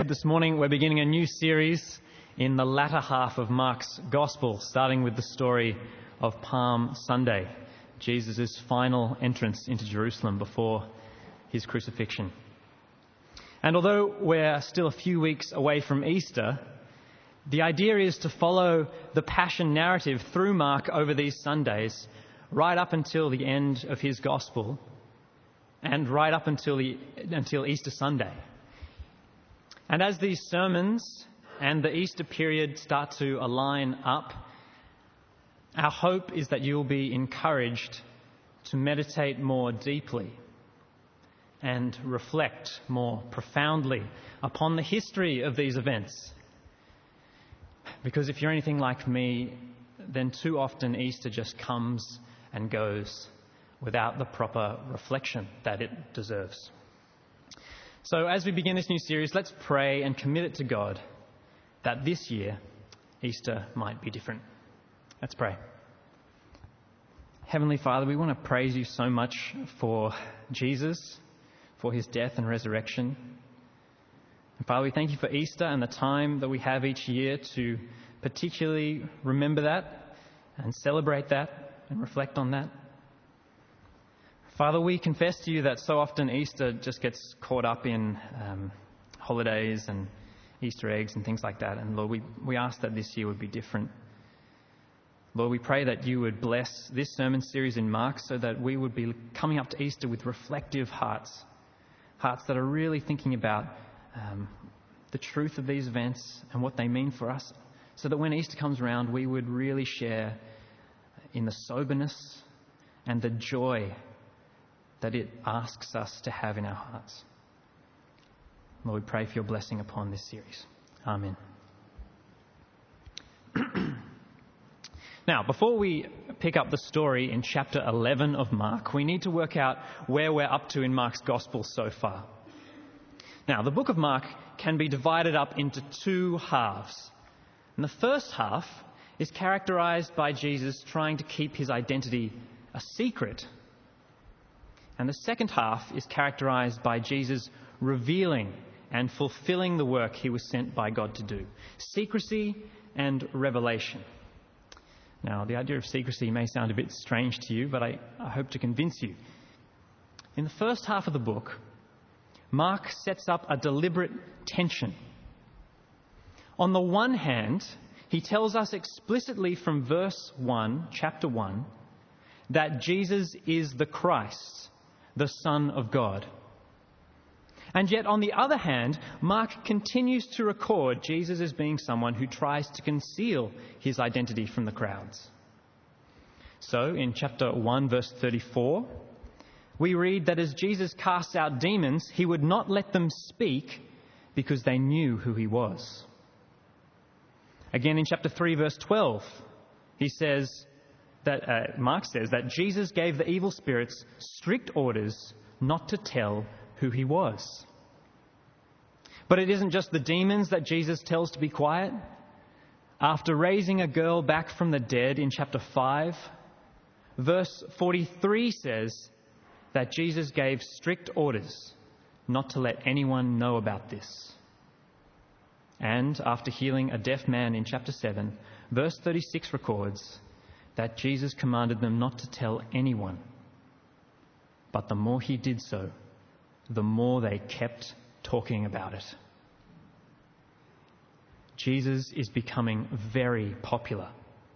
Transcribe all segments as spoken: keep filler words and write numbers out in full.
said this morning, we're beginning a new series in the latter half of Mark's Gospel, starting with the story of Palm Sunday, Jesus' final entrance into Jerusalem before his crucifixion. And although we're still a few weeks away from Easter, the idea is to follow the Passion narrative through Mark over these Sundays, right up until the end of his Gospel, and right up until the, until Easter Sunday. And as these sermons and the Easter period start to align up, our hope is that you'll be encouraged to meditate more deeply and reflect more profoundly upon the history of these events. Because if you're anything like me, then too often Easter just comes and goes without the proper reflection that it deserves. So as we begin this new series, let's pray and commit it to God that this year Easter might be different. Let's pray. Heavenly Father, we want to praise you so much for Jesus, for his death and resurrection. And Father, we thank you for Easter and the time that we have each year to particularly remember that and celebrate that and reflect on that. Father, we confess to you that so often Easter just gets caught up in um, holidays and Easter eggs and things like that. And Lord, we, we ask that this year would be different. Lord, we pray that you would bless this sermon series in Mark so that we would be coming up to Easter with reflective hearts, hearts that are really thinking about um, the truth of these events and what they mean for us, so that when Easter comes around, we would really share in the soberness and the joy that it asks us to have in our hearts. Lord, we pray for your blessing upon this series. Amen. Now, before we pick up the story in chapter eleven of Mark, we need to work out where we're up to in Mark's Gospel so far. Now, the book of Mark can be divided up into two halves. And the first half is characterized by Jesus trying to keep his identity a secret. And the second half is characterized by Jesus revealing and fulfilling the work he was sent by God to do. Secrecy and revelation. Now, the idea of secrecy may sound a bit strange to you, but I, I hope to convince you. In the first half of the book, Mark sets up a deliberate tension. On the one hand, he tells us explicitly from verse one, chapter one, that Jesus is the Christ, the Son of God. And yet, on the other hand, Mark continues to record Jesus as being someone who tries to conceal his identity from the crowds. So, in chapter one, verse thirty-four, we read that as Jesus casts out demons, he would not let them speak because they knew who he was. Again, in chapter three, verse twelve, he says that uh, Mark says that Jesus gave the evil spirits strict orders not to tell who he was. But it isn't just the demons that Jesus tells to be quiet. After raising a girl back from the dead in chapter five, verse forty-three says that Jesus gave strict orders not to let anyone know about this. And after healing a deaf man in chapter seven, verse thirty-six records that Jesus commanded them not to tell anyone. But the more he did so, the more they kept talking about it. Jesus is becoming very popular.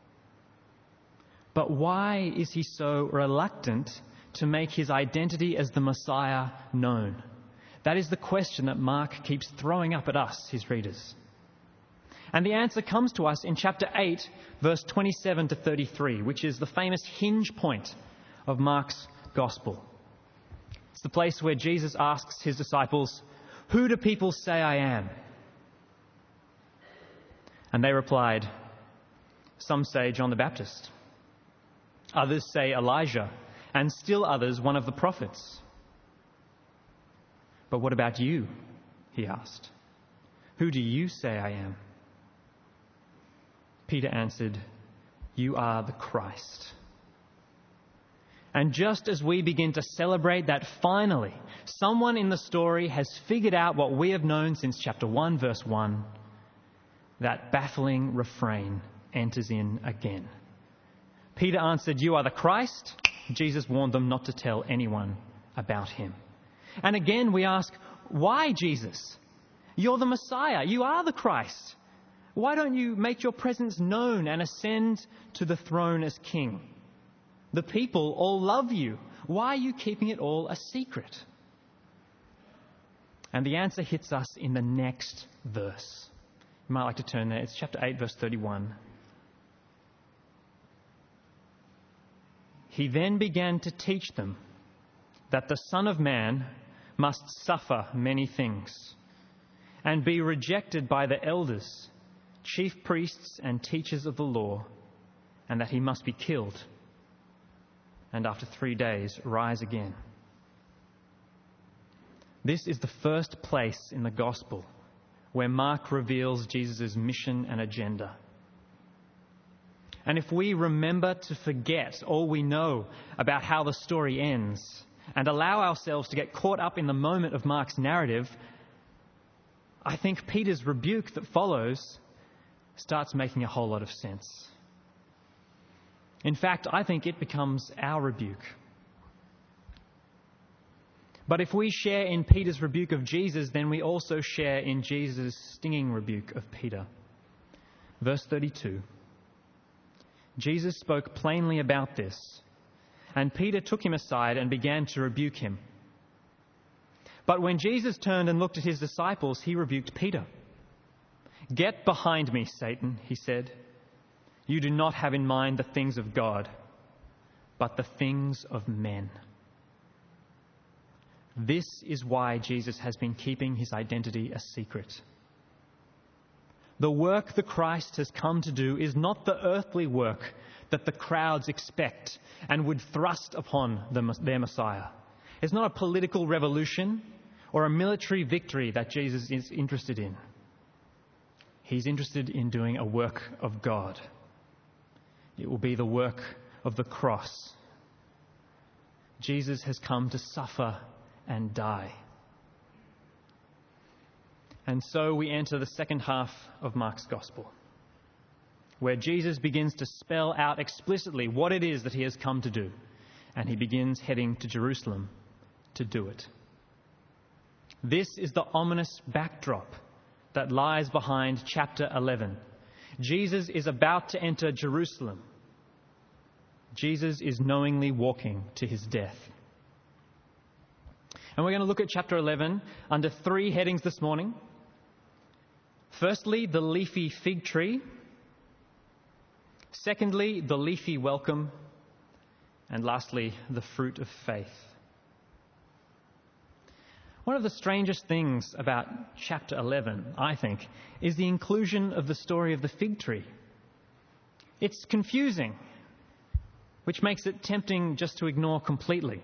But why is he so reluctant to make his identity as the Messiah known? That is the question that Mark keeps throwing up at us, his readers. And the answer comes to us in chapter eight, verse twenty-seven to thirty-three, which is the famous hinge point of Mark's Gospel. It's the place where Jesus asks his disciples, "Who do people say I am?" And they replied, "Some say John the Baptist. Others say Elijah, and still others one of the prophets." "But what about you?" he asked. "Who do you say I am?" Peter answered, "You are the Christ." And just as we begin to celebrate that finally someone in the story has figured out what we have known since chapter one, verse one, that baffling refrain enters in again. Peter answered, "You are the Christ." Jesus warned them not to tell anyone about him. And again we ask, why, Jesus? You're the Messiah. You are the Christ. Why don't you make your presence known and ascend to the throne as king? The people all love you. Why are you keeping it all a secret? And the answer hits us in the next verse. You might like to turn there. It's chapter eight, verse thirty-one. He then began to teach them that the Son of Man must suffer many things and be rejected by the elders, chief priests and teachers of the law, and that he must be killed and after three days rise again. This is the first place in the gospel where Mark reveals Jesus' mission and agenda. And if we remember to forget all we know about how the story ends and allow ourselves to get caught up in the moment of Mark's narrative, I think Peter's rebuke that follows starts making a whole lot of sense. In fact, I think it becomes our rebuke. But if we share in Peter's rebuke of Jesus, then we also share in Jesus' stinging rebuke of Peter. Verse thirty-two. Jesus spoke plainly about this, and Peter took him aside and began to rebuke him. But when Jesus turned and looked at his disciples, he rebuked Peter. "Get behind me, Satan," he said. "You do not have in mind the things of God, but the things of men." This is why Jesus has been keeping his identity a secret. The work the Christ has come to do is not the earthly work that the crowds expect and would thrust upon the, their Messiah. It's not a political revolution or a military victory that Jesus is interested in. He's interested in doing a work of God. It will be the work of the cross. Jesus has come to suffer and die. And so we enter the second half of Mark's Gospel, where Jesus begins to spell out explicitly what it is that he has come to do, and he begins heading to Jerusalem to do it. This is the ominous backdrop that lies behind chapter eleven. Jesus is about to enter Jerusalem. Jesus is knowingly walking to his death. And we're going to look at chapter eleven under three headings this morning. Firstly, the leafy fig tree. Secondly, the leafy welcome. And lastly, the fruit of faith. One of the strangest things about chapter eleven, I think, is the inclusion of the story of the fig tree. It's confusing, which makes it tempting just to ignore completely.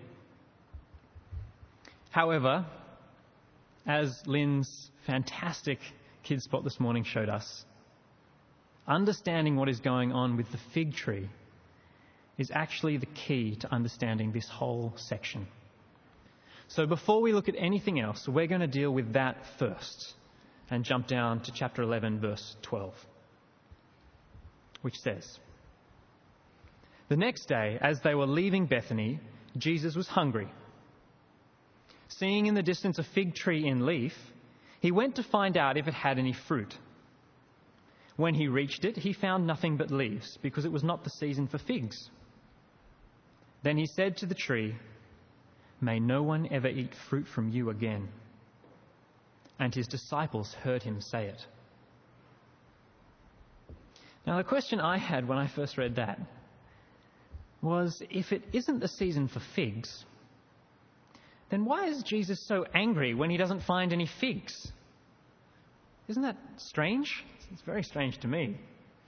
However, as Lynn's fantastic kids spot this morning showed us, understanding what is going on with the fig tree is actually the key to understanding this whole section. So before we look at anything else, we're going to deal with that first and jump down to chapter eleven, verse twelve, which says, "The next day, as they were leaving Bethany, Jesus was hungry. Seeing in the distance a fig tree in leaf, he went to find out if it had any fruit. When he reached it, he found nothing but leaves, because it was not the season for figs. Then he said to the tree, 'May no one ever eat fruit from you again.' And his disciples heard him say it." Now, the question I had when I first read that was, if it isn't the season for figs, then why is Jesus so angry when he doesn't find any figs? Isn't that strange? It's very strange to me.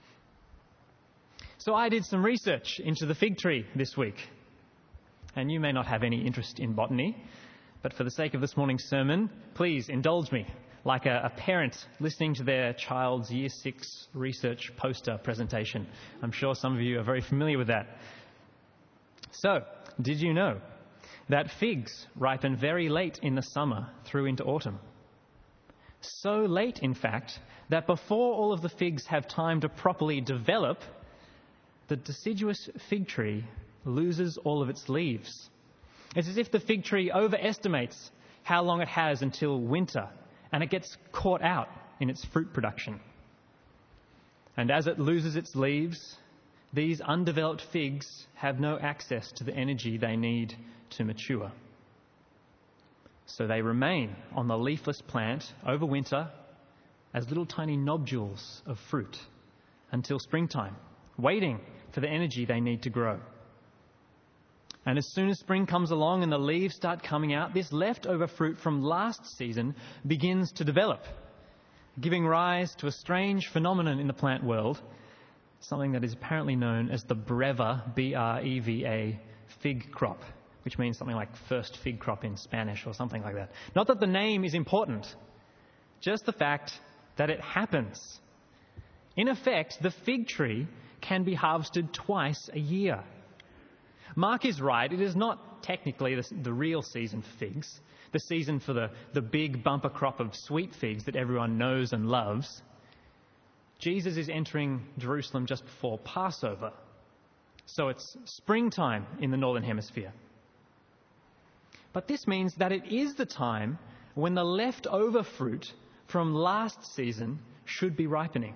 So I did some research into the fig tree this week. And you may not have any interest in botany, but for the sake of this morning's sermon, please indulge me, like a, a parent listening to their child's year six research poster presentation. I'm sure some of you are very familiar with that. So, did you know that figs ripen very late in the summer through into autumn? So late, in fact, that before all of the figs have time to properly develop, the deciduous fig tree loses all of its leaves. It's as if the fig tree overestimates how long it has until winter, and it gets caught out in its fruit production. And as it loses its leaves, these undeveloped figs have no access to the energy they need to mature. So they remain on the leafless plant over winter as little tiny nodules of fruit until springtime, waiting for the energy they need to grow. And as soon as spring comes along and the leaves start coming out, this leftover fruit from last season begins to develop, giving rise to a strange phenomenon in the plant world, something that is apparently known as the Breva, B R E V A, fig crop, which means something like first fig crop in Spanish or something like that. Not that the name is important, just the fact that it happens. In effect, the fig tree can be harvested twice a year. Mark is right. It is not technically the, the real season for figs, the season for the, the big bumper crop of sweet figs that everyone knows and loves. Jesus is entering Jerusalem just before Passover, so it's springtime in the Northern Hemisphere. But this means that it is the time when the leftover fruit from last season should be ripening.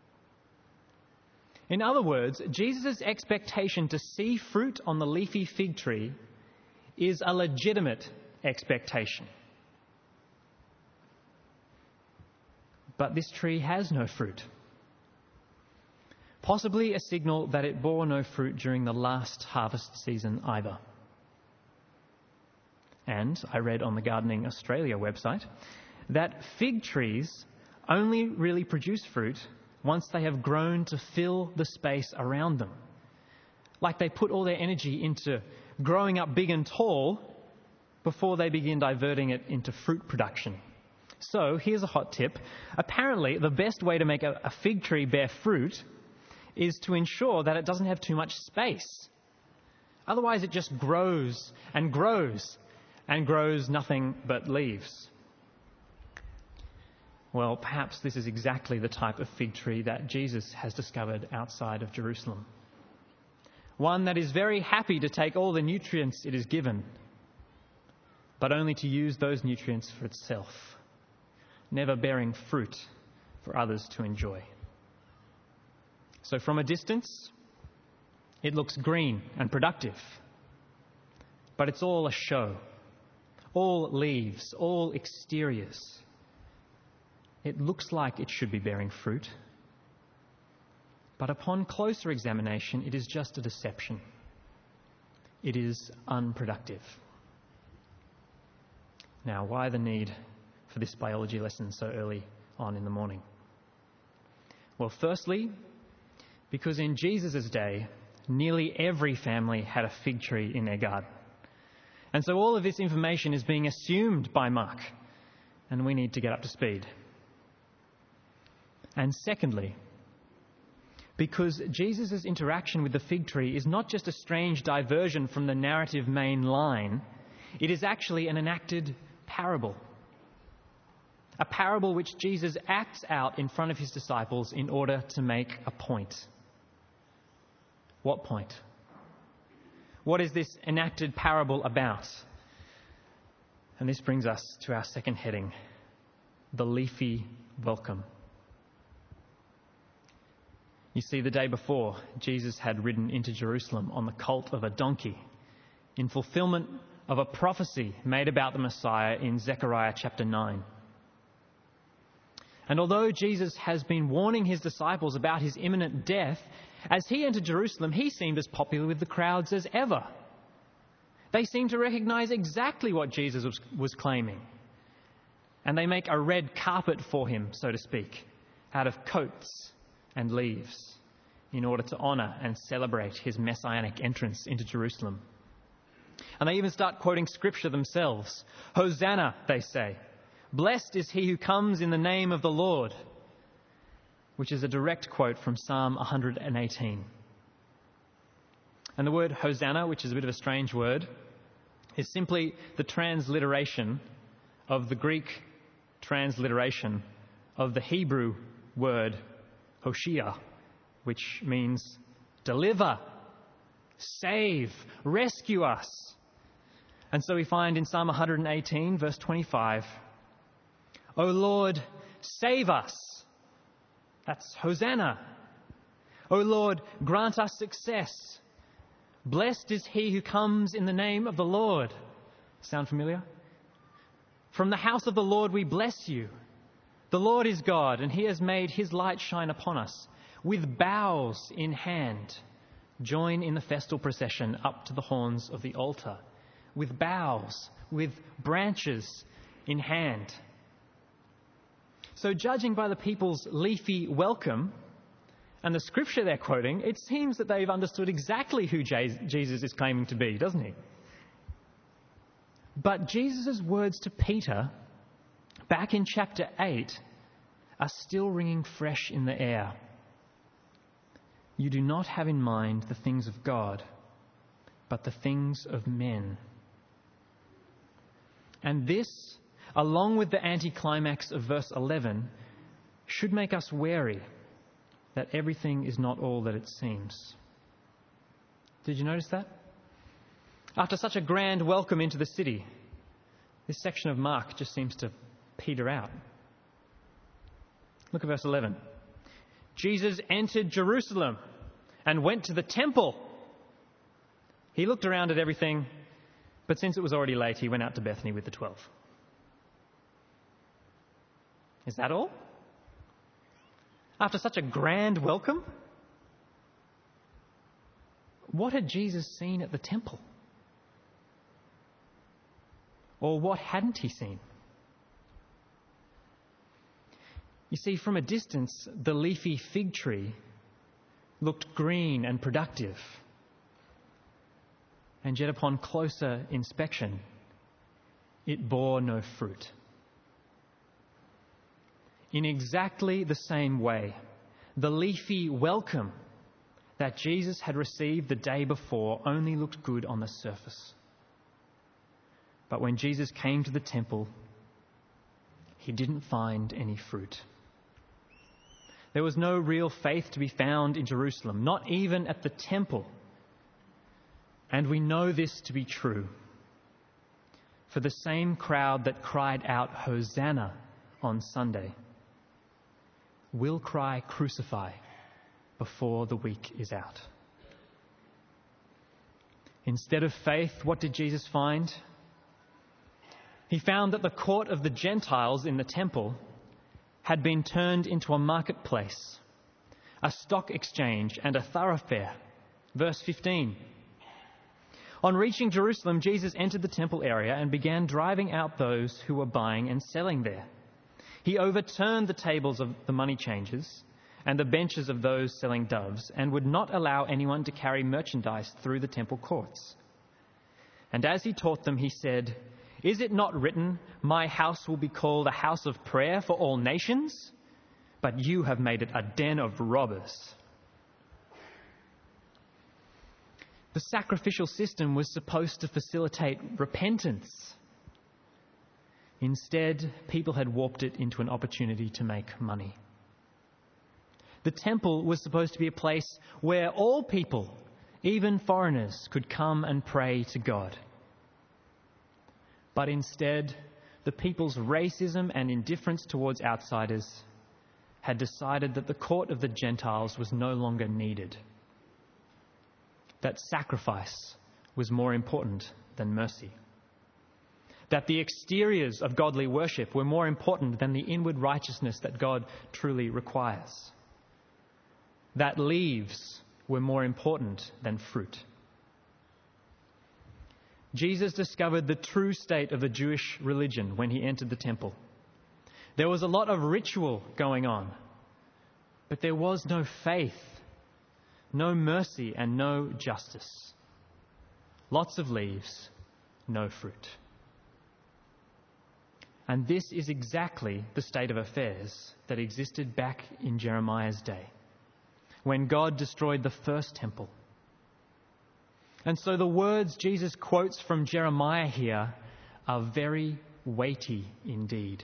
In other words, Jesus' expectation to see fruit on the leafy fig tree is a legitimate expectation. But this tree has no fruit. Possibly a signal that it bore no fruit during the last harvest season either. And I read on the Gardening Australia website that fig trees only really produce fruit once they have grown to fill the space around them. Like they put all their energy into growing up big and tall before they begin diverting it into fruit production. So here's a hot tip. Apparently, the best way to make a, a fig tree bear fruit is to ensure that it doesn't have too much space. Otherwise, it just grows and grows and grows nothing but leaves. Well, perhaps this is exactly the type of fig tree that Jesus has discovered outside of Jerusalem. One that is very happy to take all the nutrients it is given, but only to use those nutrients for itself, never bearing fruit for others to enjoy. So from a distance, it looks green and productive, but it's all a show, all leaves, all exteriors. It looks like it should be bearing fruit, but upon closer examination, it is just a deception. It is unproductive. Now, why the need for this biology lesson so early on in the morning? Well, firstly, because in Jesus' day, nearly every family had a fig tree in their garden. And so all of this information is being assumed by Mark, and we need to get up to speed. And secondly, because Jesus' interaction with the fig tree is not just a strange diversion from the narrative main line, it is actually an enacted parable. A parable which Jesus acts out in front of his disciples in order to make a point. What point? What is this enacted parable about? And this brings us to our second heading, the leafy welcome. You see, the day before, Jesus had ridden into Jerusalem on the colt of a donkey in fulfillment of a prophecy made about the Messiah in Zechariah chapter nine. And although Jesus has been warning his disciples about his imminent death, as he entered Jerusalem, he seemed as popular with the crowds as ever. They seemed to recognize exactly what Jesus was, was claiming. And they make a red carpet for him, so to speak, out of coats and leaves in order to honour and celebrate his messianic entrance into Jerusalem. And they even start quoting scripture themselves. Hosanna, they say. Blessed is he who comes in the name of the Lord, which is a direct quote from Psalm one hundred eighteen. And the word Hosanna, which is a bit of a strange word, is simply the transliteration of the Greek transliteration of the Hebrew word Hoshea, which means deliver, save, rescue us. And so we find in Psalm one eighteen, verse twenty-five, O Lord, save us. That's Hosanna. O Lord, grant us success. Blessed is he who comes in the name of the Lord. Sound familiar? From the house of the Lord we bless you. The Lord is God, and he has made his light shine upon us. With boughs in hand, join in the festal procession up to the horns of the altar. With boughs, with branches in hand. So judging by the people's leafy welcome and the scripture they're quoting, it seems that they've understood exactly who Jesus is claiming to be, doesn't he? But Jesus' words to Peter, back in chapter eight, are still ringing fresh in the air. You do not have in mind the things of God, but the things of men. And this, along with the anticlimax of verse eleven, should make us wary that everything is not all that it seems. Did you notice that? After such a grand welcome into the city, this section of Mark just seems to peter out. Look at verse eleven. Jesus entered Jerusalem and went to the temple. He looked around at everything, but since it was already late, he went out to Bethany with the twelve. Is that all? After such a grand welcome? What had Jesus seen at the temple? Or what hadn't he seen? You see, from a distance, the leafy fig tree looked green and productive. And yet upon closer inspection, it bore no fruit. In exactly the same way, the leafy welcome that Jesus had received the day before only looked good on the surface. But when Jesus came to the temple, he didn't find any fruit. There was no real faith to be found in Jerusalem, not even at the temple. And we know this to be true. For the same crowd that cried out, Hosanna, on Sunday, will cry, crucify, before the week is out. Instead of faith, what did Jesus find? He found that the court of the Gentiles in the temple had been turned into a marketplace, a stock exchange, and a thoroughfare. Verse fifteen. On reaching Jerusalem, Jesus entered the temple area and began driving out those who were buying and selling there. He overturned the tables of the money changers and the benches of those selling doves, and would not allow anyone to carry merchandise through the temple courts. And as he taught them, he said, Is it not written, my house will be called a house of prayer for all nations? But you have made it a den of robbers. The sacrificial system was supposed to facilitate repentance. Instead, people had warped it into an opportunity to make money. The temple was supposed to be a place where all people, even foreigners, could come and pray to God. But instead, the people's racism and indifference towards outsiders had decided that the court of the Gentiles was no longer needed. That sacrifice was more important than mercy. That the exteriors of godly worship were more important than the inward righteousness that God truly requires. That leaves were more important than fruit. Jesus discovered the true state of the Jewish religion when he entered the temple. There was a lot of ritual going on, but there was no faith, no mercy, and no justice. Lots of leaves, no fruit. And this is exactly the state of affairs that existed back in Jeremiah's day, when God destroyed the first temple. And so the words Jesus quotes from Jeremiah here are very weighty indeed.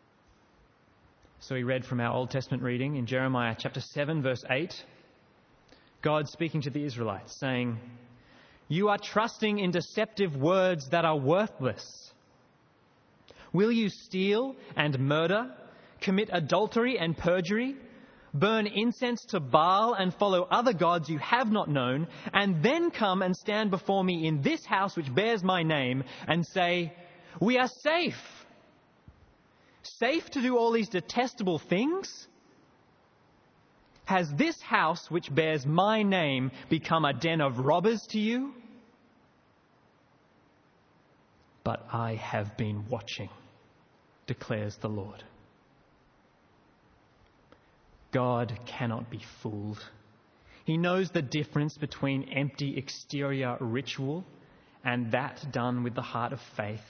So we read from our Old Testament reading in Jeremiah chapter seven, verse eight, God speaking to the Israelites, saying, "You are trusting in deceptive words that are worthless. Will you steal and murder, commit adultery and perjury, burn incense to Baal and follow other gods you have not known, and then come and stand before me in this house which bears my name and say, 'We are safe'? Safe to do all these detestable things? Has this house which bears my name become a den of robbers to you? But I have been watching, declares the Lord." God cannot be fooled. He knows the difference between empty exterior ritual and that done with the heart of faith.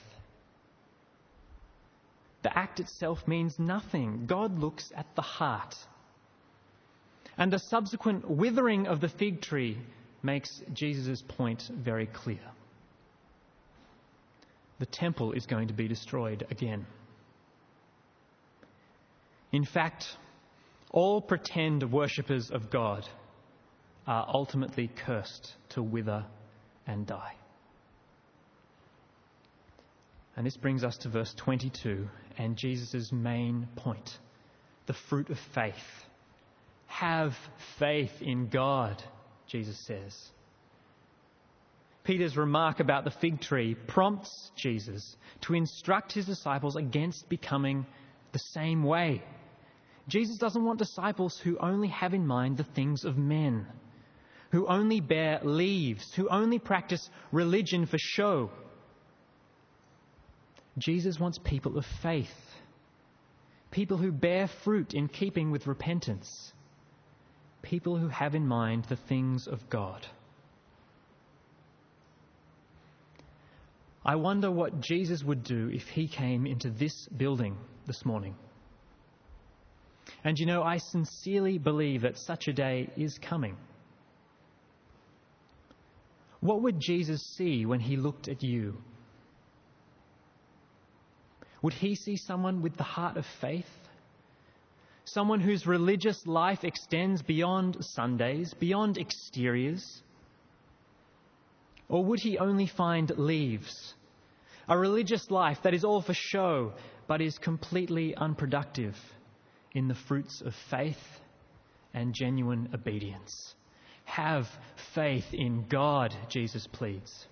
The act itself means nothing. God looks at the heart. And the subsequent withering of the fig tree makes Jesus' point very clear. The temple is going to be destroyed again. In fact, all pretend worshippers of God are ultimately cursed to wither and die. And this brings us to verse twenty-two and Jesus' main point, the fruit of faith. Have faith in God, Jesus says. Peter's remark about the fig tree prompts Jesus to instruct his disciples against becoming the same way. Jesus doesn't want disciples who only have in mind the things of men, who only bear leaves, who only practice religion for show. Jesus wants people of faith, people who bear fruit in keeping with repentance, people who have in mind the things of God. I wonder what Jesus would do if he came into this building this morning. And you know, I sincerely believe that such a day is coming. What would Jesus see when he looked at you? Would he see someone with the heart of faith? Someone whose religious life extends beyond Sundays, beyond exteriors? Or would he only find leaves? A religious life that is all for show, but is completely unproductive in the fruits of faith and genuine obedience. Have faith in God, Jesus pleads.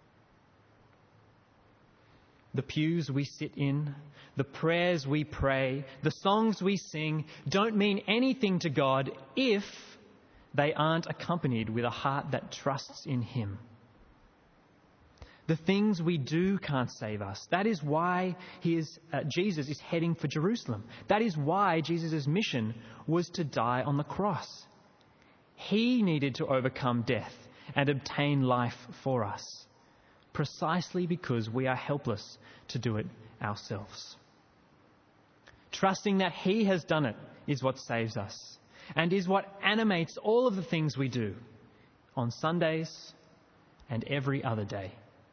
The pews we sit in, the prayers we pray, the songs we sing don't mean anything to God if they aren't accompanied with a heart that trusts in him. The things we do can't save us. That is why he is, uh, Jesus is heading for Jerusalem. That is why Jesus' mission was to die on the cross. He needed to overcome death and obtain life for us, precisely because we are helpless to do it ourselves. Trusting that he has done it is what saves us and is what animates all of the things we do on Sundays and every other day.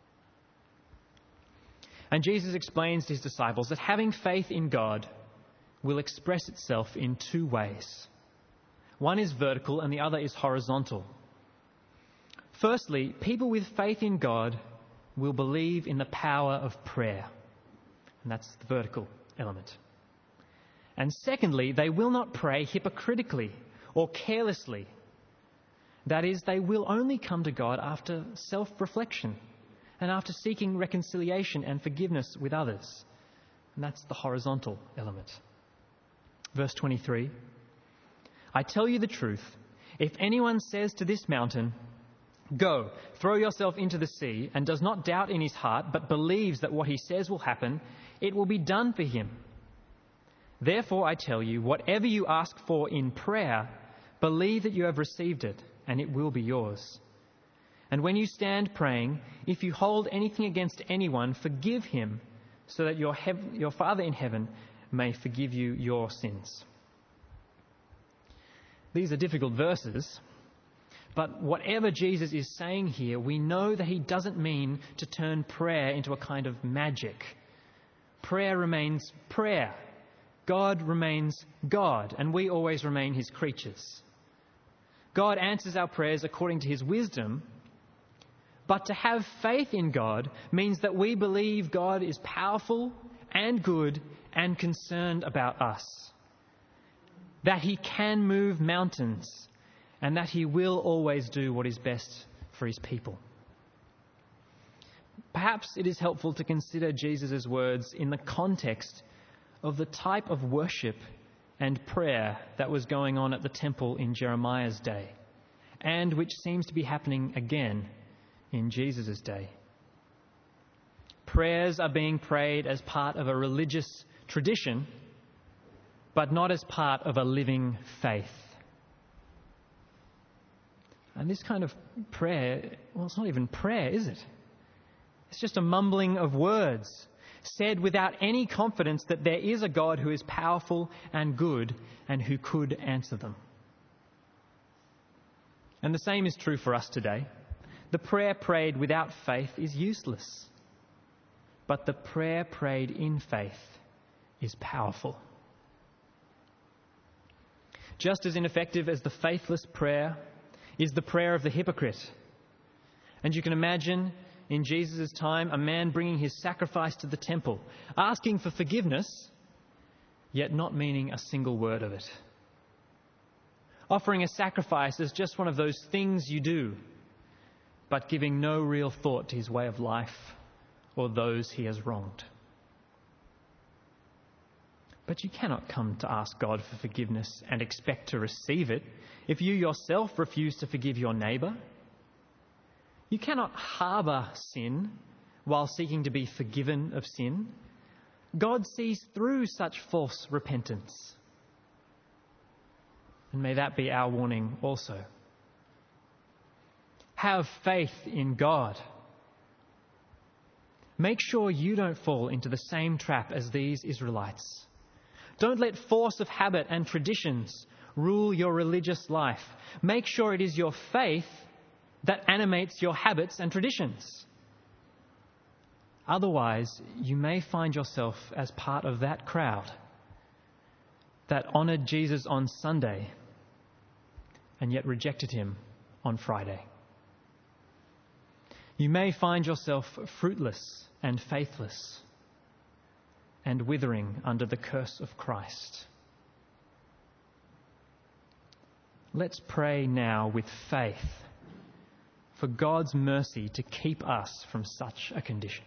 And Jesus explains to his disciples that having faith in God will express itself in two ways. One is vertical and the other is horizontal. Firstly, people with faith in God will believe in the power of prayer. And that's the vertical element. And secondly, they will not pray hypocritically or carelessly. That is, they will only come to God after self-reflection and after seeking reconciliation and forgiveness with others. And that's the horizontal element. Verse twenty-three, I tell you the truth, if anyone says to this mountain, go, throw yourself into the sea, and does not doubt in his heart, but believes that what he says will happen, it will be done for him. Therefore I tell you, whatever you ask for in prayer, believe that you have received it, and it will be yours. And when you stand praying, if you hold anything against anyone, forgive him, so that your, hev- your Father in heaven may forgive you your sins. These are difficult verses, But whatever Jesus is saying here, we know that he doesn't mean to turn prayer into a kind of magic. Prayer remains prayer. God remains God, and we always remain his creatures. God answers our prayers according to his wisdom, but to have faith in God means that we believe God is powerful and good and concerned about us, that he can move mountains, and that he will always do what is best for his people. Perhaps it is helpful to consider Jesus' words in the context of the type of worship and prayer that was going on at the temple in Jeremiah's day, and which seems to be happening again in Jesus' day. Prayers are being prayed as part of a religious tradition, but not as part of a living faith. And this kind of prayer, well, it's not even prayer, is it? It's just a mumbling of words said without any confidence that there is a God who is powerful and good and who could answer them. And the same is true for us today. The prayer prayed without faith is useless, but the prayer prayed in faith is powerful. Just as ineffective as the faithless prayer is the prayer of the hypocrite. And you can imagine in Jesus' time a man bringing his sacrifice to the temple, asking for forgiveness, yet not meaning a single word of it. Offering a sacrifice as just one of those things you do, but giving no real thought to his way of life or those he has wronged. But you cannot come to ask God for forgiveness and expect to receive it if you yourself refuse to forgive your neighbour. You cannot harbour sin while seeking to be forgiven of sin. God sees through such false repentance. And may that be our warning also. Have faith in God. Make sure you don't fall into the same trap as these Israelites. Don't let force of habit and traditions rule your religious life. Make sure it is your faith that animates your habits and traditions. Otherwise, you may find yourself as part of that crowd that honoured Jesus on Sunday and yet rejected him on Friday. You may find yourself fruitless and faithless and withering under the curse of Christ. Let's pray now with faith for God's mercy to keep us from such a condition.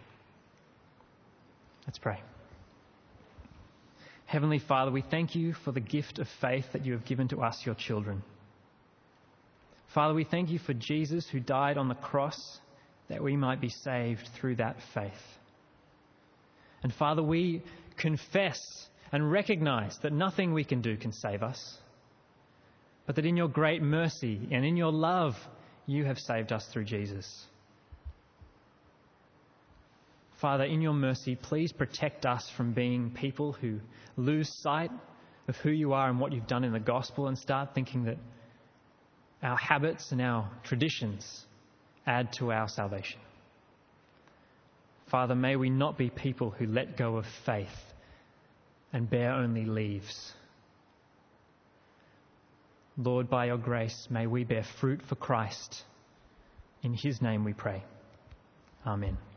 Let's pray. Heavenly Father, we thank you for the gift of faith that you have given to us, your children. Father, we thank you for Jesus who died on the cross that we might be saved through that faith. And Father, we confess and recognize that nothing we can do can save us, but that in your great mercy and in your love, you have saved us through Jesus. Father, in your mercy, please protect us from being people who lose sight of who you are and what you've done in the gospel and start thinking that our habits and our traditions add to our salvation. Father, may we not be people who let go of faith and bear only leaves. Lord, by your grace, may we bear fruit for Christ. In his name we pray. Amen.